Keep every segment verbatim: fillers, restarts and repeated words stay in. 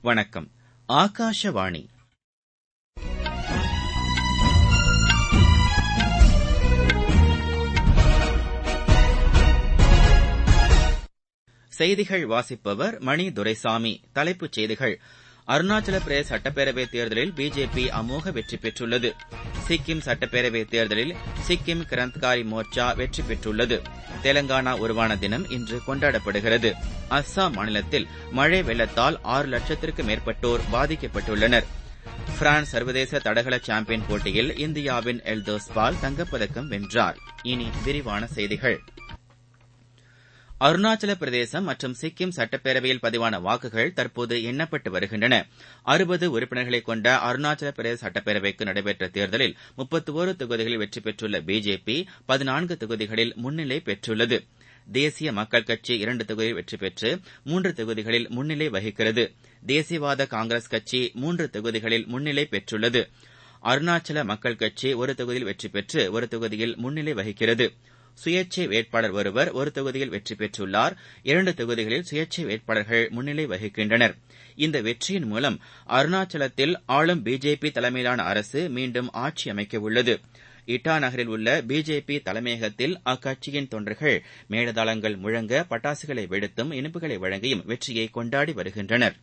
வணக்கம். ஆகாஷவாணி. செய்திகள் வாசிப்பவர் மணி துரைசாமி. தலைப்புச் செய்திகள்: அருணாச்சல பிரதேச சட்டப்பேரவைத் தேர்தலில் பிஜேபி அமோக வெற்றி பெற்றுள்ளது. சிக்கிம் சட்டப்பேரவைத் தேர்தலில் சிக்கிம் கிராந்திகாரி மோர்ச்சா வெற்றி பெற்றுள்ளது. தெலங்கானா உருவான தினம் இன்று கொண்டாடப்படுகிறது. அஸ்ஸாம் மாநிலத்தில் மழை வெள்ளத்தால் ஆறு லட்சத்திற்கும் மேற்பட்டோர் பாதிக்கப்பட்டுள்ளனர். பிரான்ஸ் சர்வதேச தடகள சாம்பியன் போட்டியில் இந்தியாவின் எல்தோஸ் பால் தங்கப்பதக்கம் வென்றார். இனி விரிவான செய்திகள். அருணாச்சல பிரதேசம் மற்றும் சிக்கிம் சட்டப்பேரவையில் பதிவான வாக்குகள் தற்போது எண்ணப்பட்டு வருகின்றன. அறுபது உறுப்பினர்களை கொண்ட அருணாச்சல பிரதேச சட்டப்பேரவைக்கு நடைபெற்ற தேர்தலில் முப்பத்தி ஒரு தொகுதிகளில் வெற்றி பெற்றுள்ள பிஜேபி பதினான்கு தொகுதிகளில் முன்னிலை பெற்றுள்ளது. தேசிய மக்கள் கட்சி இரண்டு தொகுதிகளில் வெற்றி பெற்று மூன்று தொகுதிகளில் முன்னிலை வகிக்கிறது. தேசியவாத காங்கிரஸ் கட்சி மூன்று தொகுதிகளில் முன்னிலை பெற்றுள்ளது. அருணாச்சல மக்கள் கட்சி ஒரு தொகுதியில் வெற்றி பெற்று ஒரு தொகுதியில் முன்னிலை வகிக்கிறது. சுயேட்சை வேட்பாளர் ஒருவர் ஒரு தொகுதியில் வெற்றி பெற்றுள்ளார். இரண்டு தொகுதிகளில் சுயேட்சை வேட்பாளர்கள் முன்னிலை வகிக்கின்றனர். இந்த வெற்றியின் மூலம் அருணாச்சலத்தில் ஆளும் பிஜேபி தலைமையிலான அரசு மீண்டும் ஆட்சி அமைக்க உள்ளது. இட்டா நகரில் உள்ள பிஜேபி தலைமையகத்தில் அக்கட்சியின் தொண்டர்கள் மேளதாளங்கள் முழங்க, பட்டாசுகளை வெடித்தும் இனிப்புகளை வழங்கியும் வெற்றியை கொண்டாடி வருகின்றனர்.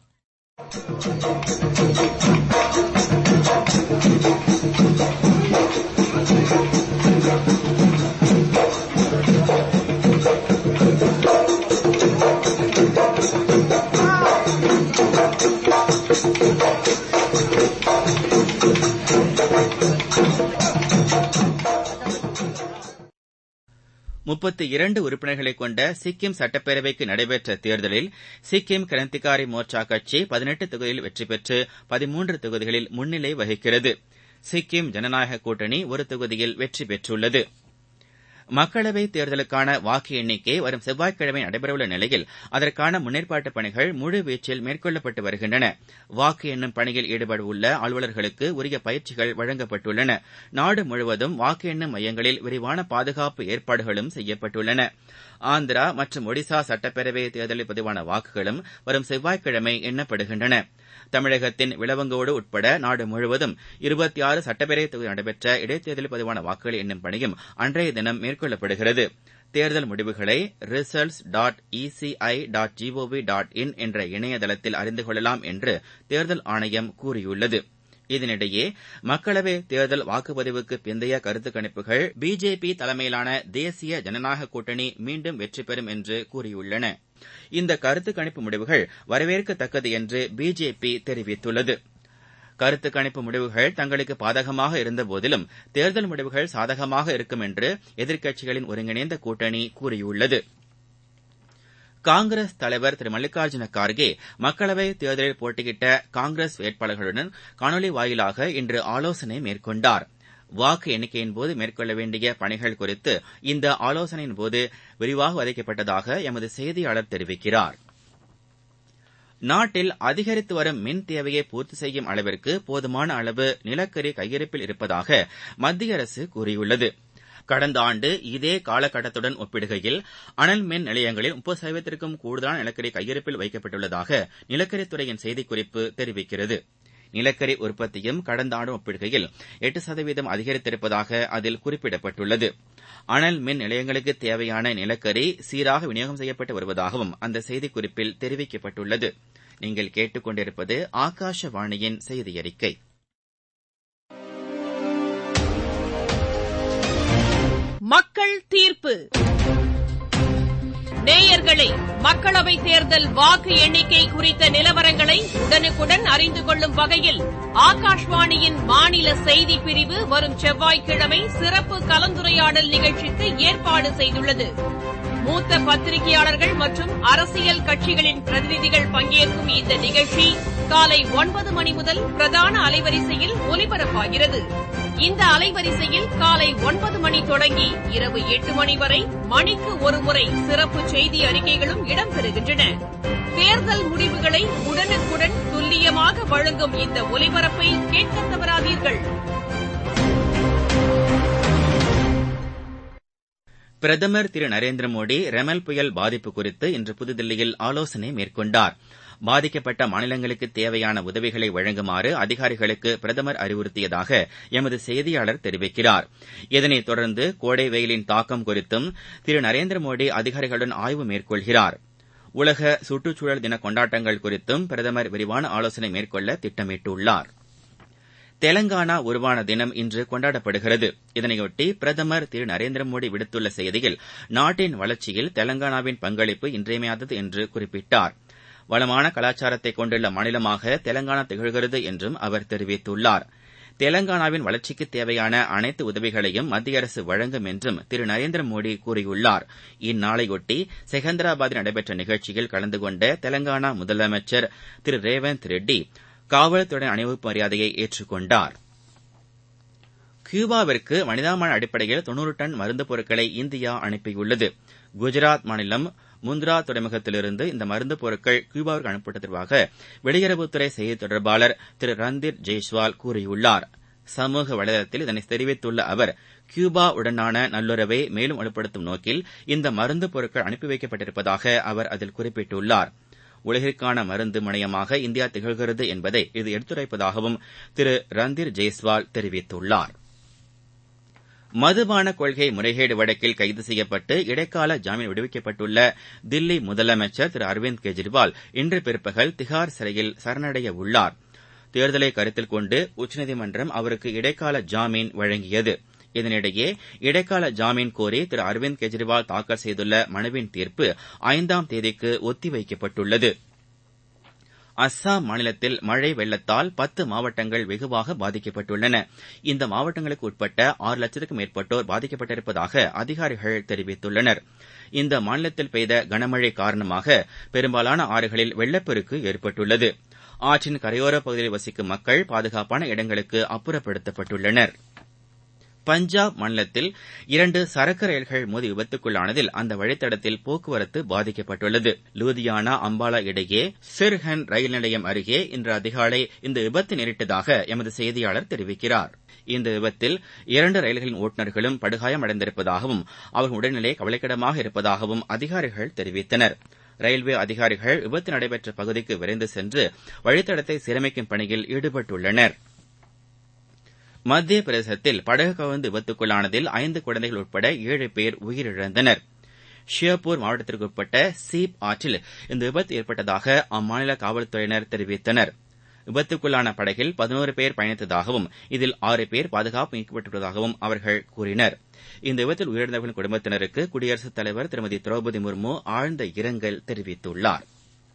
முப்பத்தி இரண்டு உறுப்பினர்களை கொண்ட சிக்கிம் சட்டப்பேரவைக்கு நடைபெற்ற தேர்தலில் சிக்கிம் கிராந்திகாரி மோர்ச்சா கட்சி பதினெட்டு தொகுதிகளில் வெற்றி பெற்று பதிமூன்று தொகுதிகளில் முன்னிலை வகிக்கிறது. சிக்கிம் ஜனநாயக கூட்டணி ஒரு தொகுதியில் வெற்றி பெற்றுள்ளது. மக்களவைத் தேர்தலுக்கான வாக்கு எண்ணிக்கை வரும் செவ்வாய்க்கிழமை நடைபெறவுள்ள நிலையில் அதற்கான முன்னேற்பாட்டுப் பணிகள் முழுவீச்சில் மேற்கொள்ளப்பட்டு வருகின்றன. வாக்கு எண்ணும் பணியில் ஈடுபடவுள்ள அலுவலர்களுக்கு உரிய பயிற்சிகள் வழங்கப்பட்டுள்ளன. நாடு முழுவதும் வாக்கு எண்ணும் மையங்களில் விரிவான பாதுகாப்பு ஏற்பாடுகளும் செய்யப்பட்டுள்ளன. ஆந்திரா மற்றும் ஒடிசா சட்டப்பேரவை தேர்தலில் பதிவான வாக்குகளும் வரும் செவ்வாய்க்கிழமை எண்ணப்படுகின்றன. தமிழகத்தின் விளவங்கோடு உட்பட நாடு முழுவதும் இருபத்தி ஆறு சட்டப்பேரவை தொகுதியில் நடைபெற்ற இடைத்தேர்தலில் பதிவான வாக்குகள் எண்ணும் பணியும் அன்றைய தினம் மேற்கொள்ளப்படுகிறது. தேர்தல் முடிவுகளை results dot ECI dot GOV dot in என்ற இணையதளத்தில் அறிந்து கொள்ளலாம் என்று தேர்தல் ஆணையம் கூறியுள்ளது. இதனிடையே மக்களவை தேர்தல் வாக்குப்பதிவுக்கு பிந்தைய கருத்து கணிப்புகள் பிஜேபி தலைமையிலான தேசிய ஜனநாயக கூட்டணி மீண்டும் வெற்றி பெறும் என்று கூறியுள்ளன. இந்த கருத்து கணிப்பு முடிவுகள் வரவேற்கத்தக்கது என்று பிஜேபி தெரிவித்துள்ளது. கருத்து கணிப்பு முடிவுகள் தங்களுக்கு பாதகமாக இருந்தபோதிலும் தேர்தல் முடிவுகள் சாதகமாக இருக்கும் என்று எதிர்க்கட்சிகளின் ஒருங்கிணைந்த கூட்டணி கூறியுள்ளது. காங்கிரஸ் தலைவர் திரு மல்லிகார்ஜுன கார்கே மக்களவைத் தேர்தலில் போட்டியிட்ட காங்கிரஸ் வேட்பாளர்களுடன் காணொலி வாயிலாக இன்று ஆலோசனை மேற்கொண்டார். வாக்கு எண்ணிக்கையின்போது மேற்கொள்ள வேண்டிய பணிகள் குறித்து இந்த ஆலோசனையின்போது விரிவாக விவாதிக்கப்பட்டதாக எமது செய்தியாளர் தெரிவிக்கிறார். நாட்டில் அதிகரித்து வரும் மின் தேவையை பூர்த்தி செய்யும் அளவிற்கு போதுமான அளவு நிலக்கரி கையிருப்பில் இருப்பதாக மத்திய அரசு கூறியுள்ளது. கடந்த ஆண்டு இதே காலகட்டத்துடன் ஒப்பிடுகையில் அனல் மின் நிலையங்களில் முப்பது சதவீதத்திற்கும் கூடுதலான நிலக்கரி கையிருப்பில் வைக்கப்பட்டுள்ளதாக நிலக்கரித்துறையின் செய்திக்குறிப்பு தெரிவிக்கிறது. நிலக்கரி உற்பத்தியும் கடந்த ஆண்டு ஒப்பிடுகையில் எட்டு சதவீதம் அதிகரித்திருப்பதாக அதில் குறிப்பிடப்பட்டுள்ளது. அனல் மின் நிலையங்களுக்கு தேவையான நிலக்கரி சீராக விநியோகம் செய்யப்பட்டு வருவதாகவும் அந்த செய்திக்குறிப்பில் தெரிவிக்கப்பட்டுள்ளது. நீங்கள் கேட்டுக்கொண்டிருப்பது ஆகாஷவாணியின் செய்தி அறிக்கை. மக்கள் தீர்ப்பு. நேயர்களே, மக்களவைத் தேர்தல் வாக்கு எண்ணிக்கை குறித்த நிலவரங்களை உடனுக்குடன் அறிந்து கொள்ளும் வகையில் ஆகாஷ்வாணியின் மாநில செய்திப் பிரிவு வரும் செவ்வாய்க்கிழமை சிறப்பு கலந்துரையாடல் நிகழ்ச்சிக்கு ஏற்பாடு செய்துள்ளது. மூத்த பத்திரிகையாளர்கள் மற்றும் அரசியல் கட்சிகளின் பிரதிநிதிகள் பங்கேற்கும் இந்த நிகழ்ச்சி காலை ஒன்பது மணி முதல் பிரதான அலைவரிசையில் ஒலிபரப்பாகிறது. இந்த அலைவரிசையில் காலை ஒன்பது மணி தொடங்கி இரவு எட்டு மணி வரை மணிக்கு ஒருமுறை சிறப்பு செய்தி அறிக்கைகளும் இடம்பெறுகின்றன. தேர்தல் முடிவுகளை உடனுக்குடன் துல்லியமாக வழங்கும் இந்த ஒலிபரப்பை கேட்க தவறாதீர்கள். பிரதமர் திரு நரேந்திர மோடி ரெமல் புயல் பாதிப்பு குறித்து இன்று புதுதில்லியில் ஆலோசனை மேற்கொண்டார். பாதிக்கப்பட்ட மாநிலங்களுக்கு தேவையான உதவிகளை வழங்குமாறு அதிகாரிகளுக்கு பிரதமர் அறிவுறுத்தியதாக எமது செய்தியாளர் தெரிவிக்கிறார். இதனைத் தொடர்ந்து கோடை வெயிலின் தாக்கம் குறித்தும் திரு நரேந்திர மோடி அதிகாரிகளுடன் ஆய்வு மேற்கொள்கிறார். உலக சுற்றுச்சூழல் தின கொண்டாட்டங்கள் குறித்தும் பிரதமர் விரிவான ஆலோசனை மேற்கொள்ள திட்டமிட்டுள்ளார். தெலங்கானா உருவான தினம் இன்று கொண்டாடப்படுகிறது. இதனையொட்டி பிரதமர் திரு நரேந்திர மோடி விடுத்துள்ள செய்தியில் நாட்டின் வளர்ச்சியில் தெலங்கானாவின் பங்களிப்பு இன்றியமையாதது என்று குறிப்பிட்டார். வளமான கலாச்சாரத்தை கொண்டுள்ள மாநிலமாக தெலங்கானா திகழ்கிறது என்றும் அவர் தெரிவித்துள்ளார். தெலங்கானாவின் வளர்ச்சிக்கு தேவையான அனைத்து உதவிகளையும் மத்திய அரசு வழங்கும் என்றும் திரு நரேந்திர மோடி கூறியுள்ளார். இந்நாளையொட்டி செகந்திராபாத்தில் நடைபெற்ற நிகழ்ச்சியில் கலந்து கொண்ட தெலங்கானா முதலமைச்சர் திரு ரேவந்த் ரெட்டி காவல்துறையின் அணிவகுப்பு மரியாதையை ஏற்றுக்கொண்டார். கியூபாவிற்கு மனிதாபிமான அடிப்படையில் தொன்னூறு டன் மருந்து பொருட்களை இந்தியா அனுப்பியுள்ளது. குஜராத் மாநிலம் முந்த்ரா துறைமுகத்திலிருந்து இந்த மருந்து பொருட்கள் கியூபாவிற்கு அனுப்பப்பட்டதாக வெளியுறவுத்துறை செய்தி தொடர்பாளர் திரு ரந்தீர் ஜெய்ஸ்வால் கூறியுள்ளார். சமூக வலைதளத்தில் இதனை தெரிவித்துள்ள அவர், கியூபா உடனான நல்லுறவை மேலும் வலுப்படுத்தும் நோக்கில் இந்த மருந்து பொருட்கள் அனுப்பி வைக்கப்பட்டிருப்பதாக அவர் அதில் குறிப்பிட்டுள்ளார். உலகிற்கான மருந்து முனையமாக இந்தியா திகழ்கிறது என்பதை இது எடுத்துரைப்பதாகவும் திரு ரந்தீர் ஜெய்ஸ்வால் தெரிவித்துள்ளார். மதுபான கொள்கை முறைகேடு வழக்கில் கைது செய்யப்பட்டு இடைக்கால ஜாமீன் விடுவிக்கப்பட்டுள்ள தில்லி முதலமைச்சர் திரு அரவிந்த் கெஜ்ரிவால் இன்று பிற்பகல் திஹார் சிறையில் சரணடைய உள்ளார். தேர்தலை கருத்தில் கொண்டு உச்சநீதிமன்றம் அவருக்கு இடைக்கால ஜாமீன் வழங்கியது. இதனிடையே இடைக்கால ஜாமீன் கோரி திரு அரவிந்த் கெஜ்ரிவால் தாக்கல் செய்துள்ள மனுவின் தீர்ப்பு ஐந்தாம் தேதிக்கு ஒத்திவைக்கப்பட்டுள்ளது. அஸ்ஸாம் மாநிலத்தில் மழை வெள்ளத்தால் பத்து மாவட்டங்கள் வெகுவாக பாதிக்கப்பட்டுள்ளன. இந்த மாவட்டங்களுக்கு உட்பட்ட ஆறு லட்சத்துக்கும் மேற்பட்டோர் பாதிக்கப்பட்டிருப்பதாக அதிகாரிகள் தெரிவித்துள்ளனர். இந்த மாநிலத்தில் பெய்த கனமழை காரணமாக பெரும்பாலான ஆறுகளில் வெள்ளப்பெருக்கு ஏற்பட்டுள்ளது. ஆற்றின் கரையோரப் பகுதியில் வசிக்கும் மக்கள் பாதுகாப்பான இடங்களுக்கு அப்புறப்படுத்தப்பட்டுள்ளனர். பஞ்சாப் மாநிலத்தில் இரண்டு சரக்கு ரயில்கள் மோதி விபத்துக்குள்ளானதில் அந்த வழித்தடத்தில் போக்குவரத்து பாதிக்கப்பட்டுள்ளது. லூதியானா அம்பாலா இடையே சிர்ஹன் ரயில் நிலையம் அருகே இன்று அதிகாலை இந்த விபத்து நேரிட்டதாக எமது செய்தியாளர் தெரிவிக்கிறார். இந்த விபத்தில் இரண்டு ரயில்களின் ஓட்டுநர்களும் படுகாயமடைந்திருப்பதாகவும் அவர்கள் உடல்நிலை கவலைக்கிடமாக இருப்பதாகவும் அதிகாரிகள் தெரிவித்தனர். ரயில்வே அதிகாரிகள் விபத்து நடைபெற்ற பகுதிக்கு விரைந்து சென்று வழித்தடத்தை சீரமைக்கும் பணியில் ஈடுபட்டுள்ளனர். மத்திய பிரதேசத்தில் படகு கவிழ்ந்து விபத்துக்குள்ளானதில் ஐந்து குழந்தைகள் உட்பட ஏழு பேர் உயிரிழந்தனர். ஷியோபூர் மாவட்டத்திற்குட்பட்ட சீப் ஆற்றில் இந்த விபத்து ஏற்பட்டதாக அம்மாநில காவல்துறையினர் தெரிவித்தனர். விபத்துக்குள்ளான படகில் பதினோரு பேர் பயணித்ததாகவும் இதில் ஆறு பேர் பாதுகாப்பு நீக்கப்பட்டுள்ளதாகவும் அவர்கள் கூறினர். இந்த விபத்தில் உயிரிழந்தவர்களின் குடும்பத்தினருக்கு குடியரசுத் தலைவர் திருமதி திரௌபதி முர்மு ஆழ்ந்த இரங்கல் தெரிவித்துள்ளார்.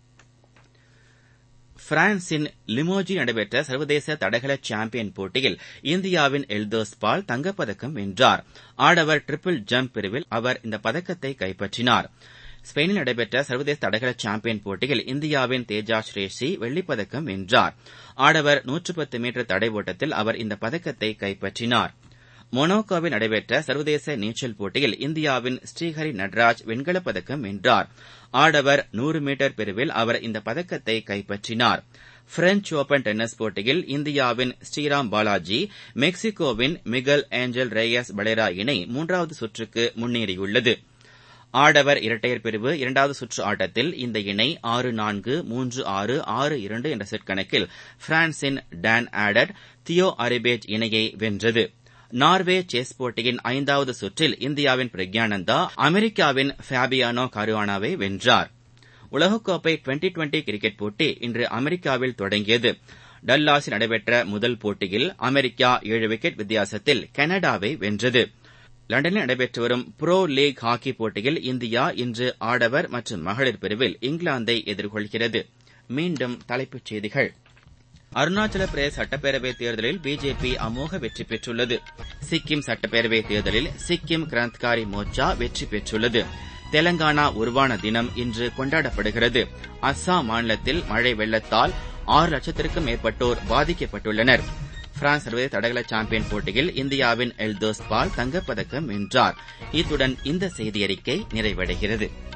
பிரான்சின் லிமோஜில் நடைபெற்ற சர்வதேச தடகள சாம்பியன் போட்டியில் இந்தியாவின் எல்தோஸ் பால் தங்கப்பதக்கம் வென்றார். ஆடவர் டிரிபிள் ஜம்ப் பிரிவில் அவர் இந்த பதக்கத்தை கைப்பற்றினார். ஸ்பெயினில் நடைபெற்ற சர்வதேச தடகள சாம்பியன் போட்டியில் இந்தியாவின் தேஜா ஸ்ரேஷி வெள்ளிப்பதக்கம் வென்றார். ஆடவர் நூற்று பத்து மீட்டர் தடை ஓட்டத்தில் அவர் இந்த பதக்கத்தை கைப்பற்றினார். மொனாக்கோவில் நடைபெற்ற சர்வதேச நீச்சல் போட்டியில் இந்தியாவின் ஸ்ரீஹரி நட்ராஜ் வெண்கலப் பதக்கம் வென்றார். ஆடவர் நூறு மீட்டர் பிரிவில் அவர் இந்த பதக்கத்தை கைப்பற்றினார். பிரெஞ்ச் ஓபன் டென்னிஸ் போட்டியில் இந்தியாவின் ஸ்ரீராம் பாலாஜி மெக்சிகோவின் மிகல் ஏஞ்சல் ரேயஸ் பலேரா இணை மூன்றாவது சுற்றுக்கு முன்னேறியுள்ளது. ஆடவர் இரட்டையர் பிரிவு இரண்டாவது சுற்று ஆட்டத்தில் இந்த இணை ஆறு நான்கு மூன்று ஆறு ஆறு இரண்டு என்ற செட் கணக்கில் பிரான்சின் டான் ஆடட் தியோ அரிபேஜ் இணையை வென்றது. நார்வே செஸ் போட்டியின் ஐந்தாவது சுற்றில் இந்தியாவின் பிரக்யானந்தா அமெரிக்காவின் ஃபேபியானோ கருவானாவை வென்றார். உலகக்கோப்பை டுவெண்டி டுவெண்டி கிரிக்கெட் போட்டி இன்று அமெரிக்காவில் தொடங்கியது. டல்லாஸில் நடைபெற்ற முதல் போட்டியில் அமெரிக்கா ஏழு விக்கெட் வித்தியாசத்தில் கனடாவை வென்றது. லண்டனில் நடைபெற்று வரும் புரோ லீக் ஹாக்கி போட்டியில் இந்தியா இன்று ஆடவர் மற்றும் மகளிர் பிரிவில் இங்கிலாந்தை எதிர்கொள்கிறது. மீண்டும் தலைப்புச் செய்திகள். அருணாச்சல பிரதேச சட்டப்பேரவைத் தேர்தலில் பிஜேபி அமோக வெற்றி பெற்றுள்ளது. சிக்கிம் சட்டப்பேரவைத் தேர்தலில் சிக்கிம் கிராந்திகாரி மோர்ச்சா வெற்றி பெற்றுள்ளது. தெலங்கானா உருவான தினம் இன்று கொண்டாடப்படுகிறது. அஸ்ஸாம் மாநிலத்தில் மழை வெள்ளத்தால் ஆறு லட்சத்திற்கும் மேற்பட்டோர் பாதிக்கப்பட்டுள்ளனர். பிரான்ஸ் சர்வதேச தடகள சாம்பியன் போட்டியில் இந்தியாவின் எல்தோஸ் பால் தங்கப்பதக்கம் வென்றார். இத்துடன் இந்த செய்தியறிக்கை நிறைவடைகிறது.